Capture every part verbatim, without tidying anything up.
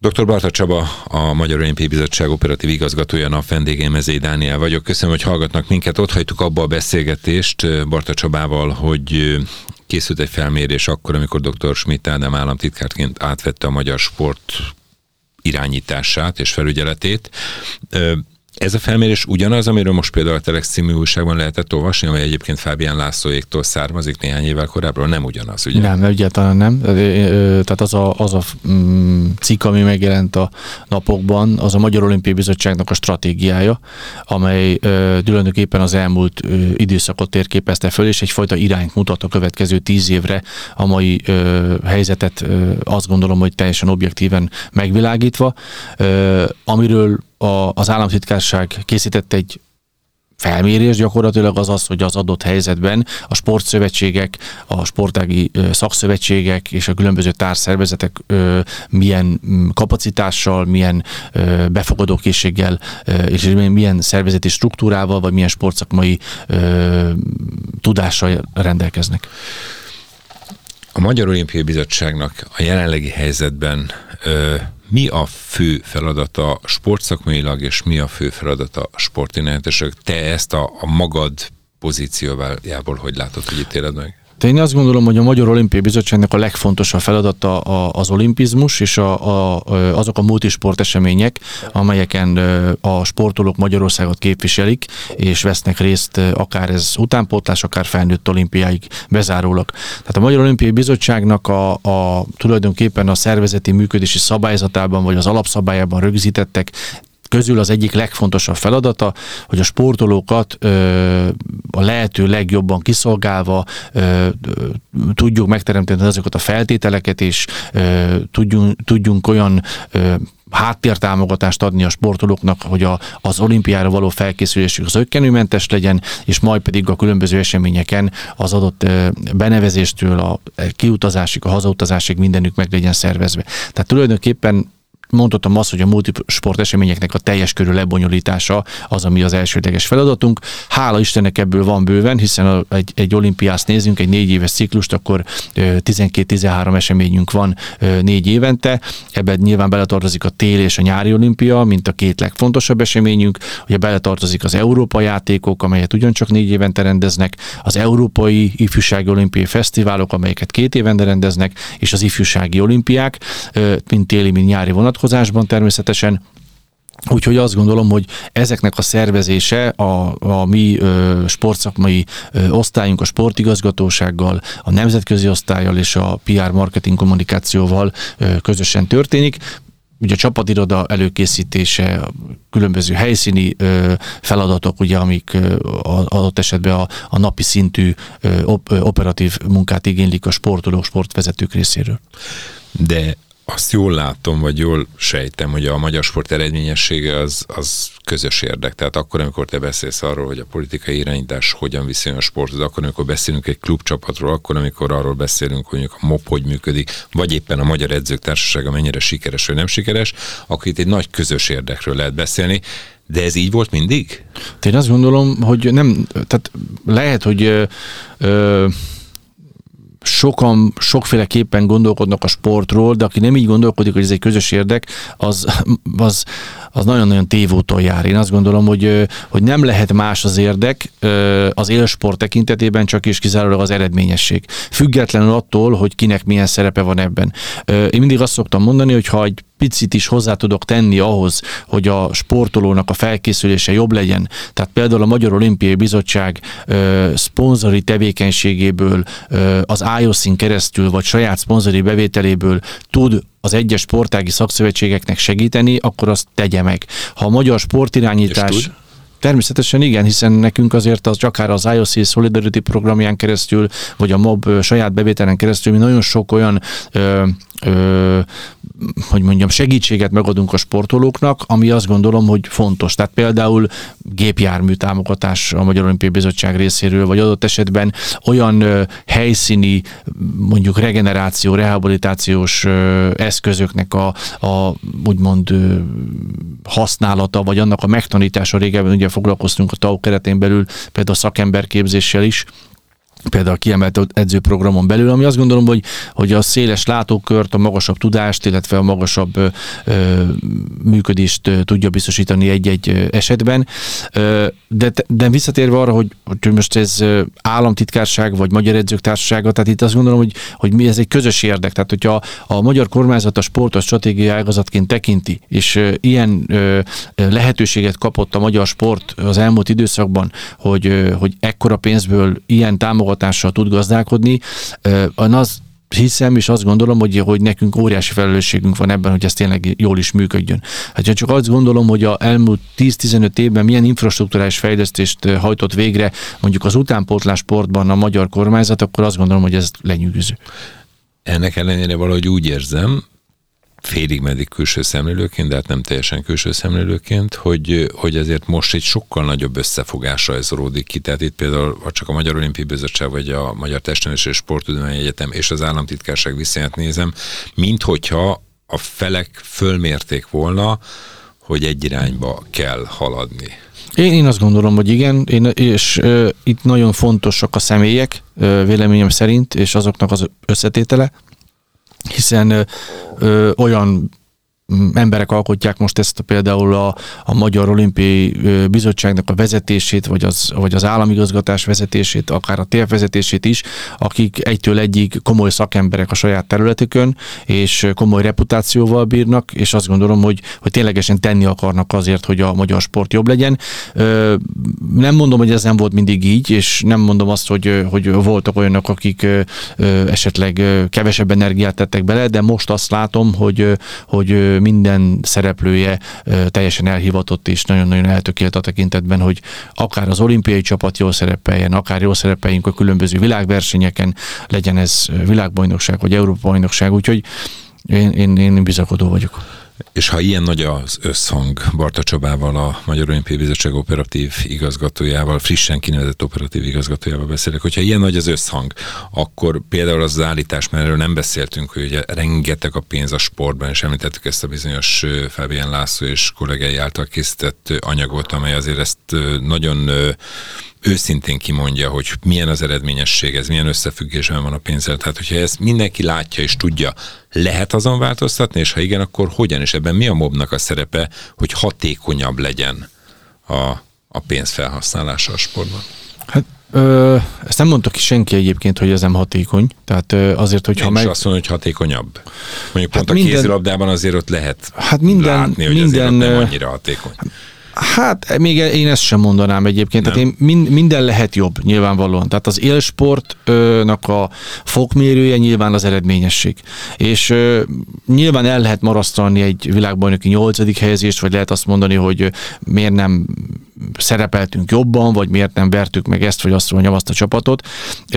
doktor Barta Csaba, a Magyar Olimpiai Bizottság operatív igazgatója, nap vendégén Mezei Dániel vagyok. Köszönöm, hogy hallgatnak minket. Ott hagytuk abba a beszélgetést Barta Csabával, hogy készült egy felmérés akkor, amikor doktor Schmidt Ádám államtitkárként átvette a magyar sport irányítását és felügyeletét. Ez a felmérés ugyanaz, amiről most például a Telex című újságban lehetett olvasni, amely egyébként Fábián Lászlóéktól származik néhány évvel korábbról, nem ugyanaz, ugye? Nem, egyáltalán nem. Tehát az a, az a cikk, ami megjelent a napokban, az a Magyar Olimpiai Bizottságnak a stratégiája, amely tulajdonképpen az elmúlt időszakot térképezte föl, és egyfajta irányt mutat a következő tíz évre a mai helyzetet, azt gondolom, hogy teljesen objektíven megvilágítva, amiről A, az államtitkárság készített egy felmérés, gyakorlatilag az az, hogy az adott helyzetben a sportszövetségek, a sportági szakszövetségek és a különböző társszervezetek ö, milyen kapacitással, milyen ö, befogadókészséggel ö, és milyen szervezeti struktúrával, vagy milyen sportszakmai ö, tudással rendelkeznek. A Magyar Olimpiai Bizottságnak a jelenlegi helyzetben ö, mi a fő feladata sportszakmailag, és mi a fő feladata sportirányítások? Te ezt a, a magad pozíciójából hogy látod, hogy itt éled meg? De én azt gondolom, hogy a Magyar Olimpiai Bizottságnak a legfontosabb feladata az olimpizmus és a, a, azok a multisport események, amelyeken a sportolók Magyarországot képviselik, és vesznek részt, akár ez utánpótlás, akár felnőtt olimpiáig bezárólag. Tehát a Magyar Olimpiai Bizottságnak a, a tulajdonképpen a szervezeti működési szabályzatában, vagy az alapszabályában rögzítettek közül az egyik legfontosabb feladata, hogy a sportolókat ö, a lehető legjobban kiszolgálva ö, tudjuk megteremteni azokat a feltételeket, és ö, tudjunk, tudjunk olyan ö, háttértámogatást adni a sportolóknak, hogy a, az olimpiára való felkészülésük az ökkenőmentes legyen, és majd pedig a különböző eseményeken az adott ö, benevezéstől a kiutazásig, a hazautazásig mindenük meg legyen szervezve. Tehát tulajdonképpen mondhatom azt, hogy a multisport eseményeknek a teljes körű lebonyolítása az, ami az elsődleges feladatunk. Hála Istennek ebből van bőven, hiszen a, egy, egy olimpiászt nézünk, egy négy éves ciklust, akkor tizenkét-tizenhárom eseményünk van négy évente. Ebben nyilván beletartozik a téli és a nyári olimpia, mint a két legfontosabb eseményünk. Ugye beletartozik az Európa játékok, amelyet ugyancsak négy évente rendeznek, az Európai Ifjúsági Olimpiai Fesztiválok, amelyeket két évente rendeznek, és az ifjúsági olimpiák, mint téli, mint nyári vonat természetesen. Úgyhogy azt gondolom, hogy ezeknek a szervezése a, a mi ö, sportszakmai ö, osztályunk, a sportigazgatósággal, a nemzetközi osztállyal és a pé er marketing kommunikációval ö, közösen történik. Ugye a csapatiroda előkészítése, a különböző helyszíni ö, feladatok, ugye, amik ö, adott esetben a, a napi szintű ö, op, ö, operatív munkát igénylik a sportolók, sportvezetők részéről. De azt jól látom, vagy jól sejtem, hogy a magyar sport eredményessége az, az közös érdek. Tehát akkor, amikor te beszélsz arról, hogy a politikai irányítás hogyan viszonyul a sporthoz, akkor, amikor beszélünk egy klubcsapatról, akkor, amikor arról beszélünk, hogy a MOP hogy működik, vagy éppen a Magyar Edzők Társasága mennyire sikeres vagy nem sikeres, akkor itt egy nagy közös érdekről lehet beszélni. De ez így volt mindig? Én azt gondolom, hogy nem, tehát lehet, hogy ö, ö, sokan sokféleképpen gondolkodnak a sportról, de aki nem így gondolkodik, hogy ez egy közös érdek, az, az, az nagyon-nagyon tévúton jár. Én azt gondolom, hogy, hogy nem lehet más az érdek az élsport tekintetében, csak és kizárólag az eredményesség. Függetlenül attól, hogy kinek milyen szerepe van ebben. Én mindig azt szoktam mondani, hogy ha egy picit is hozzá tudok tenni ahhoz, hogy a sportolónak a felkészülése jobb legyen. Tehát például a Magyar Olimpiai Bizottság ö, szponzori tevékenységéből, ö, az i o es-in keresztül, vagy saját szponzori bevételéből tud az egyes sportági szakszövetségeknek segíteni, akkor azt tegye meg. Ha a magyar sportirányítás... Természetesen igen, hiszen nekünk azért az akár az i o es Solidarity programján keresztül, vagy a MOB saját bevételen keresztül, mi nagyon sok olyan ö, ö, hogy mondjam, segítséget megadunk a sportolóknak, ami azt gondolom, hogy fontos. Tehát például gépjármű támogatás a Magyar Olimpiai Bizottság részéről, vagy adott esetben olyan ö, helyszíni, mondjuk regeneráció, rehabilitációs ö, eszközöknek a, a úgymond ö, használata, vagy annak a megtanítása. Régebben ugye foglalkoztunk a té á o keretén belül például a szakemberképzéssel is, például a kiemelt edzőprogramon belül, ami azt gondolom, hogy, hogy a széles látókört, a magasabb tudást, illetve a magasabb ö, ö, működést ö, tudja biztosítani egy-egy esetben. Ö, de, de visszatérve arra, hogy, hogy most ez államtitkárság, vagy Magyar Edzők Társasága, tehát itt azt gondolom, hogy, hogy mi ez egy közös érdek. Tehát, hogyha a magyar kormányzat a sportot stratégiai ágazatként tekinti, és ö, ilyen ö, lehetőséget kapott a magyar sport az elmúlt időszakban, hogy, ö, hogy ekkora pénzből ilyen támogatással tud gazdálkodni, az hiszem, és azt gondolom, hogy, hogy nekünk óriási felelősségünk van ebben, hogy ez tényleg jól is működjön. Hát csak azt gondolom, hogy az elmúlt tíz-tizenöt évben milyen infrastrukturális fejlesztést hajtott végre mondjuk az utánpótlás sportban a magyar kormányzat, akkor azt gondolom, hogy ez lenyűgöző. Ennek ellenére valahogy úgy érzem, félig meddig külső szemlélőként, de hát nem teljesen külső szemlélőként, hogy, hogy ezért most egy sokkal nagyobb összefogás rajzolódik ki. Tehát itt például ha csak a Magyar Olimpiai Bizottság, vagy a Magyar Testnevelési és Sporttudományi Egyetem és az Államtitkárság viszonyát nézem, mint hogyha a felek fölmérték volna, hogy egy irányba kell haladni. Én, én azt gondolom, hogy igen, én, és ö, itt nagyon fontosak a személyek, ö, véleményem szerint, és azoknak az összetétele, hiszen ö, ö, olyan emberek alkotják most ezt például a, a Magyar Olimpiai Bizottságnak a vezetését, vagy az, vagy az államigazgatás vezetését, akár a térvezetését is, akik egytől egyig komoly szakemberek a saját területükön, és komoly reputációval bírnak, és azt gondolom, hogy, hogy ténylegesen tenni akarnak azért, hogy a magyar sport jobb legyen. Nem mondom, hogy ez nem volt mindig így, és nem mondom azt, hogy, hogy voltak olyanok, akik esetleg kevesebb energiát tettek bele, de most azt látom, hogy, hogy minden szereplője teljesen elhivatott és nagyon-nagyon eltökélt a tekintetben, hogy akár az olimpiai csapat jól szerepeljen, akár jól szerepeljünk a különböző világversenyeken, legyen ez világbajnokság vagy Európa-bajnokság, úgyhogy én, én, én bizakodó vagyok. És ha ilyen nagy az összhang Barta Csabával, a Magyar Olimpiai Bizottság operatív igazgatójával, frissen kinevezett operatív igazgatójával beszélek, hogyha ilyen nagy az összhang, akkor például az, az állítás, mert erről nem beszéltünk, hogy ugye rengeteg a pénz a sportban, és említettük ezt a bizonyos Fábián László és kollégái által készített anyagot, amely azért ezt nagyon őszintén kimondja, hogy milyen az eredményesség, ez milyen összefüggésben van a pénzzel. Tehát, hogyha ezt mindenki látja és tudja, lehet azon változtatni, és ha igen, akkor hogyan, és ebben mi a mobnak a szerepe, hogy hatékonyabb legyen a, a pénz felhasználása a sportban? Hát ö, ezt nem mondta ki senki egyébként, hogy ez nem hatékony. Tehát ö, azért, hogyha Én meg... is azt mondom, hogy hatékonyabb. Mondjuk hát pont minden, a kézilabdában azért ott lehet hát minden, látni, hogy minden, azért ott nem annyira hatékony. Hát még én ezt sem mondanám egyébként. Nem. Tehát én minden lehet jobb, nyilvánvalóan. Tehát az élsportnak a fokmérője nyilván az eredményesség. És nyilván el lehet marasztalni egy világbajnoki nyolcadik helyezést, vagy lehet azt mondani, hogy miért nem szerepeltünk jobban, vagy miért nem vertük meg ezt, vagy azt, vagy azt a csapatot.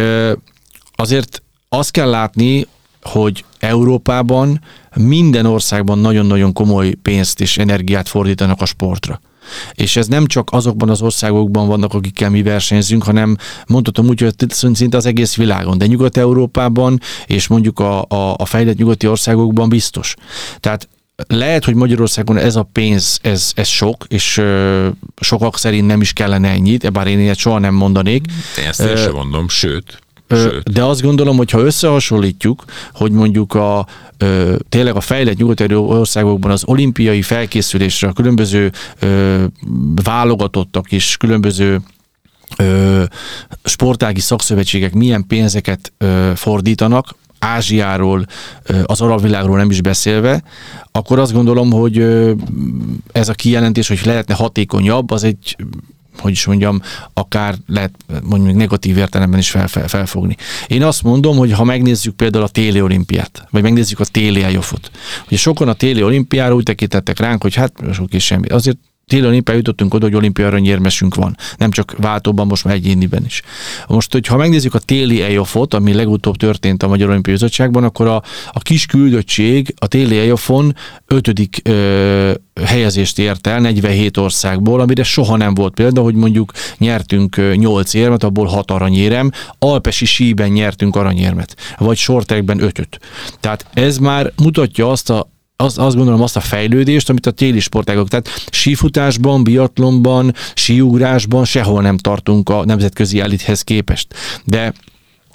Azért azt kell látni, hogy Európában minden országban nagyon-nagyon komoly pénzt és energiát fordítanak a sportra. És ez nem csak azokban az országokban vannak, akikkel mi versenyzünk, hanem mondhatom úgy, hogy szinte az egész világon, de Nyugat-Európában és mondjuk a, a, a fejlett nyugati országokban biztos. Tehát lehet, hogy Magyarországon ez a pénz, ez, ez sok, és ö, sokak szerint nem is kellene ennyit, bár én ilyet soha nem mondanék. Én ezt én sem mondom, sőt. Sőt. De azt gondolom, hogy ha összehasonlítjuk, hogy mondjuk a, ö, tényleg a fejlett nyugati országokban az olimpiai felkészülésre a különböző ö, válogatottak és különböző ö, sportági szakszövetségek milyen pénzeket ö, fordítanak, Ázsiáról, az arab világról nem is beszélve, akkor azt gondolom, hogy ez a kijelentés, hogy lehetne hatékonyabb, az egy, hogy is mondjam, akár lehet mondjuk negatív értelemben is fel, fel, felfogni. Én azt mondom, hogy ha megnézzük például a téli olimpiát, vagy megnézzük a téli EIOF-ot, hogy sokan a téli olimpiára úgy tekintettek ránk, hogy hát sok és semmi. Azért téli olimpiára jutottunk oda, hogy olimpia aranyérmesünk van. Nem csak váltóban, most már egyéniben is. Most, hogyha megnézzük a téli EIOF-ot, ami legutóbb történt a Magyar Olimpiai Bizottságban, akkor a, a kis küldöttség a téli EIOF-on ötödik ö, helyezést ért el negyvenhét országból, amire soha nem volt példa, hogy mondjuk nyertünk nyolc érmet, abból hat aranyérem, alpesi síben nyertünk aranyérmet, vagy shorttrackben ötöt. Tehát ez már mutatja azt a Az, azt gondolom azt a fejlődést, amit a téli sportágok, tehát sífutásban, biatlonban, síugrásban sehol nem tartunk a nemzetközi elithez képest. De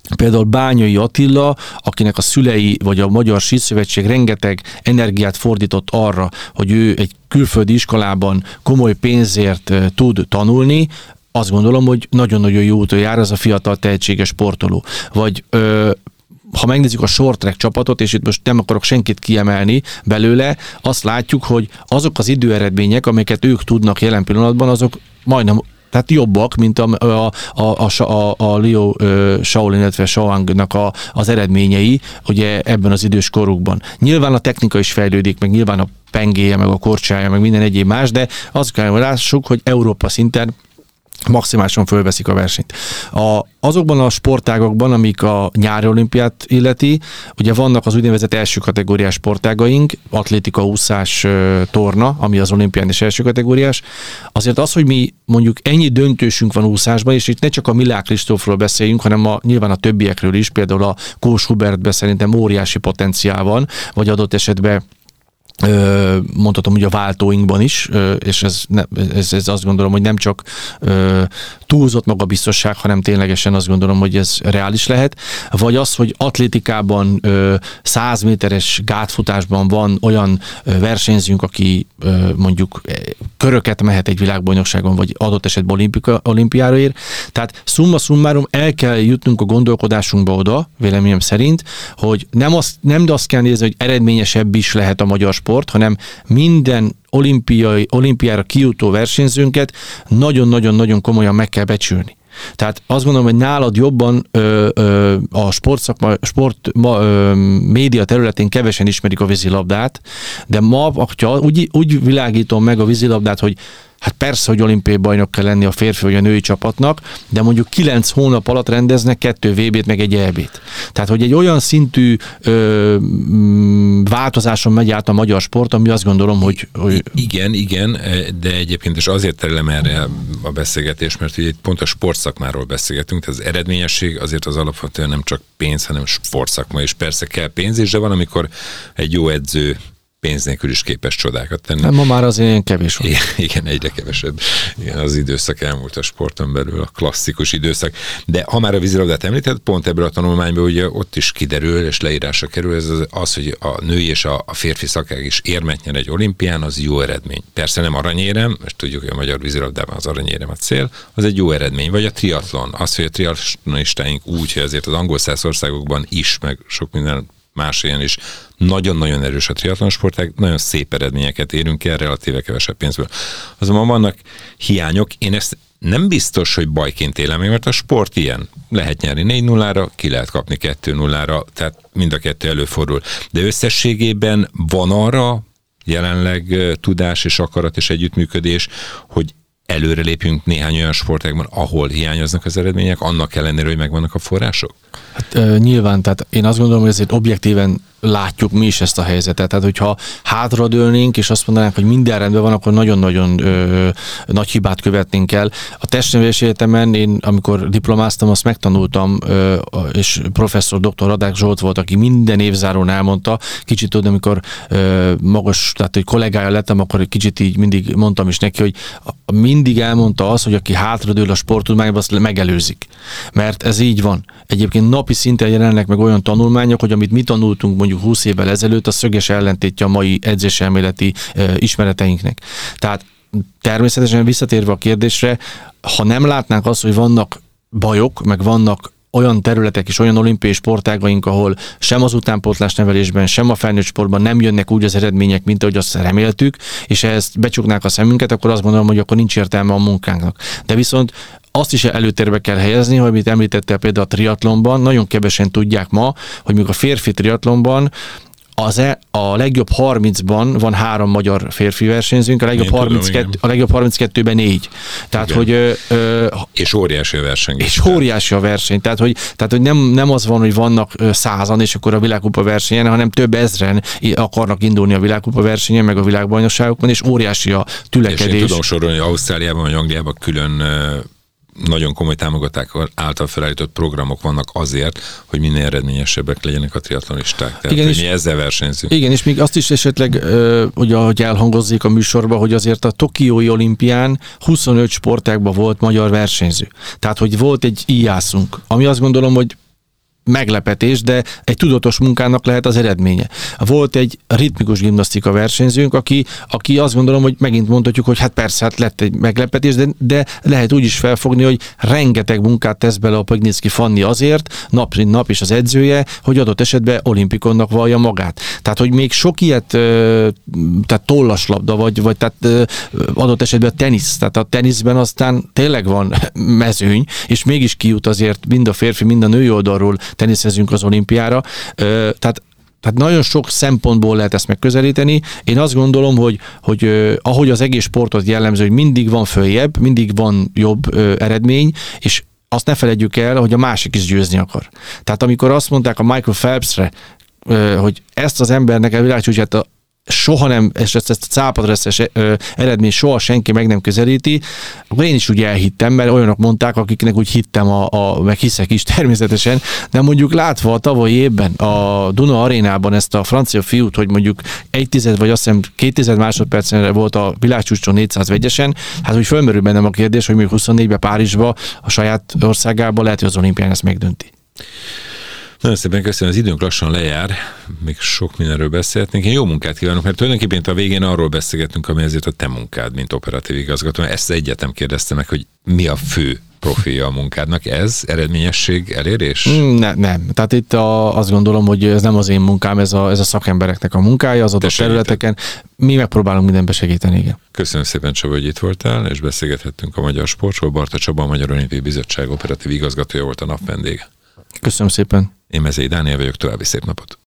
Például Bányai Attila, akinek a szülei vagy a Magyar Síszövetség rengeteg energiát fordított arra, hogy ő egy külföldi iskolában komoly pénzért tud tanulni, azt gondolom, hogy nagyon-nagyon jó úton jár ez a fiatal tehetséges sportoló. Vagy ö, ha megnézzük a short track csapatot, és itt most nem akarok senkit kiemelni belőle, azt látjuk, hogy azok az időeredmények, amiket ők tudnak jelen pillanatban, azok majdnem tehát jobbak, mint a, a, a, a, a Liu Shaolin, illetve Shaoangnak a, az eredményei ugye ebben az idős korukban. Nyilván a technika is fejlődik, meg nyilván a pengéje, meg a korcsája, meg minden egyéb más, de azt kell, hogy lássuk, hogy Európa szinten maximálisan fölveszik a versenyt. A, azokban a sportágokban, amik a nyári olimpiát illeti, ugye vannak az úgynevezett első kategóriás sportágaink, atlétika, úszás, torna, ami az olimpián is első kategóriás. Azért az, hogy mi mondjuk ennyi döntősünk van úszásban, és itt ne csak a Milák Kristófról beszéljünk, hanem a, nyilván a többiekről is, például a Kós Hubertben szerintem óriási potenciál van, vagy adott esetben mondhatom, hogy a váltóinkban is, és ez, ez, ez azt gondolom, hogy nem csak túlzott magabiztosság, hanem ténylegesen azt gondolom, hogy ez reális lehet. Vagy az, hogy atlétikában, száz méteres gátfutásban van olyan versenyzőnk, aki mondjuk köröket mehet egy világbajnokságon, vagy adott esetben olimpika, olimpiára ér. Tehát summa summarum el kell jutnunk a gondolkodásunkba oda, véleményem szerint, hogy nem azt, nem azt kell nézni, hogy eredményesebb is lehet a magyar sport, hanem minden olimpiai, olimpiára kijutó versenyzőnket nagyon-nagyon-nagyon komolyan meg kell becsülni. Tehát azt gondolom, hogy nálad jobban ö, ö, a sportszakma, sport ma, ö, média területén kevesen ismerik a vízilabdát, de ma, ha úgy, úgy világítom meg a vízilabdát, hogy hát persze, hogy olimpiai bajnok kell lenni a férfi vagy a női csapatnak, de mondjuk kilenc hónap alatt rendeznek kettő vé bét, meg egy é bét. Tehát, hogy egy olyan szintű ö, változáson megy át a magyar sport, ami azt gondolom, hogy... hogy... Igen, igen, de egyébként is azért terelem erre a beszélgetést, mert ugye itt pont a sportszakmáról beszélgetünk, tehát az eredményesség azért az alapvetően nem csak pénz, hanem sportszakma, és persze kell pénz is, de van, amikor egy jó edző pénz nélkül is képes csodákat tenni. Nem, ma már azért ilyen kevés van. Igen, igen, egyre kevesebb. Igen, az időszak elmúlt a sporton belül, a klasszikus időszak. De ha már a vízilabdát említett, pont ebből a tanulmányból ugye ott is kiderül, és leírásra kerül, ez az, az hogy a női és a, a férfi szakág is érmet nyer egy olimpián, az jó eredmény. Persze nem aranyérem, és tudjuk, hogy a magyar vízilabdában az aranyérem a cél, az egy jó eredmény. Vagy a triatlon, az, hogy a triatlonistáink úgy, hogy azért az angol száz országokban is, meg sok minden más ilyen is nagyon-nagyon erős a triatlonsportág, nagyon szép eredményeket érünk el, relatíve kevesebb pénzből. Azonban vannak hiányok, én ezt nem biztos, hogy bajként élem meg, mert a sport ilyen. Lehet nyerni négy nullára, ki lehet kapni kettő nullára, tehát mind a kettő előfordul. De összességében van arra jelenleg tudás és akarat és együttműködés, hogy előre lépjünk néhány olyan sportágban, ahol hiányoznak az eredmények, annak ellenére, hogy megvannak a források? Hát uh, nyilván, tehát én azt gondolom, hogy ezért objektíven látjuk mi is ezt a helyzetet. Tehát, hogyha hátradőlnénk, és azt mondanánk, hogy minden rendben van, akkor nagyon-nagyon ö, nagy hibát követnénk el. A testnevelési egyetemen én, amikor diplomáztam, azt megtanultam, ö, és professzor doktor Radák Zsolt volt, aki minden évzáron elmondta, kicsit tudod, amikor ö, magas, tehát hogy kollégája lettem, akkor egy kicsit így mindig mondtam is neki, hogy mindig elmondta azt, hogy aki hátradől a sporttudományban, azt megelőzik. Mert ez így van. Egyébként napi szinten jelennek meg olyan tanulmányok, hogy amit mi tanultunk mondjuk húsz évvel ezelőtt, az szöges ellentétje a mai edzéselméleti e, ismereteinknek. Tehát természetesen visszatérve a kérdésre, ha nem látnánk azt, hogy vannak bajok, meg vannak olyan területek és olyan olimpiai sportágaink, ahol sem az utánpótlás nevelésben, sem a felnőtt sportban nem jönnek úgy az eredmények, mint ahogy azt reméltük, és ehhez becsuknák a szemünket, akkor azt gondolom, hogy akkor nincs értelme a munkánknak. De viszont azt is előtérbe kell helyezni, hogy amit említettél például a triatlonban, nagyon kevesen tudják ma, hogy még a férfi triatlonban az e, a legjobb harmincban van három magyar férfi versenyzőnk, a legjobb, harminckettő, tudom, a legjobb harminckettőben négy. Tehát, igen. hogy... Ö, ö, és óriási a verseny. És óriási a verseny. Tehát, hogy, tehát, hogy nem, nem az van, hogy vannak százan, és akkor a világkupa versenyen, hanem több ezren akarnak indulni a világkupa versenyen, meg a világbajnokságokon, és óriási a tülekedés. És én tudom sorolni, hogy Ausztráliában vagy Angliában külön nagyon komoly támogaták által felállított programok vannak azért, hogy minél eredményesebbek legyenek a triatlonisták. Tehát, igen, hogy mi ezzel versenyzünk. Igen, és még azt is esetleg, ugye, ahogy elhangozzék a műsorban, hogy azért a Tokiói olimpián huszonöt sportágban volt magyar versenyző. Tehát, hogy volt egy íjászunk, ami azt gondolom, hogy meglepetés, de egy tudatos munkának lehet az eredménye. Volt egy ritmikus gimnasztika versenyzőnk, aki, aki azt gondolom, hogy megint mondhatjuk, hogy hát persze, hát lett egy meglepetés, de, de lehet úgy is felfogni, hogy rengeteg munkát tesz bele a Pognicki Fanni azért, nap mint nap is az edzője, hogy adott esetben olimpikonnak vallja magát. Tehát, hogy még sok ilyet, tehát tollaslabda, vagy, vagy tehát adott esetben a tenisz, tehát a teniszben aztán tényleg van mezőny, és mégis kijut azért mind a férfi, mind a női oldalról teniszezünk az olimpiára. Tehát Tehát nagyon sok szempontból lehet ezt megközelíteni. Én azt gondolom, hogy, hogy eh, ahogy az egész sportot jellemző, hogy mindig van följebb, mindig van jobb eh, eredmény, és azt ne feledjük el, hogy a másik is győzni akar. Tehát amikor azt mondták a Michael Phelpsre, eh, hogy ezt az embernek a világcsúcsát a soha nem, és ezt, ezt a cápadreszes eredmény soha senki meg nem közelíti, akkor én is úgy elhittem, mert olyanok mondták, akiknek úgy hittem, a, a, meg hiszek is természetesen, de mondjuk látva a tavalyi évben a Duna arénában ezt a francia fiút, hogy mondjuk egy tized, vagy azt hiszem két tized másodpercenre volt a világcsúcson négyszáz vegyesen, hát úgy fölmerül bennem a kérdés, hogy még huszonnégyben Párizsba, a saját országában lehet, hogy az olimpián ezt megdönti. Nagyon szépen köszönöm, az időnk lassan lejár, még sok mindenről beszélhetnénk. Én jó munkát kívánok, mert tulajdonképpen a végén arról beszélgettünk, ami ezért a te munkád, mint operatív igazgató. Ezt egyetem kérdezte meg, hogy mi a fő profilja a munkádnak. Ez eredményesség, elérés? Ne, nem. Tehát itt a, azt gondolom, hogy ez nem az én munkám, ez a, ez a szakembereknek a munkája az adott területeken. Mi megpróbálunk mindenbe segíteni, igen. Köszönöm szépen, Csaba, hogy itt voltál, és beszélgethettünk a Magyar Sportról. Barta Csaba, a Magyar Olimpiai Bizottság operatív igazgatója volt a nap vendége. Köszönöm szépen. Én Mezei Dániel vagyok, további szép napot.